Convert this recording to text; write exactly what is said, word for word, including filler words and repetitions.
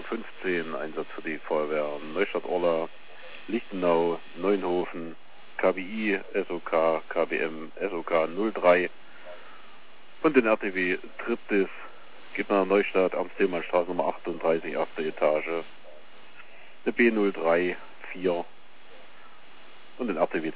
fünfzehn, Einsatz für die Feuerwehr Neustadt-Orla, Lichtenau, Neunhofen, K B I, S O K, K B M, S O K null drei und den R T W Triptis, geht nach Neustadt, Amtsthälmannstraße Nummer achtunddreißig, achte Etage, eine B null drei vier und den R T W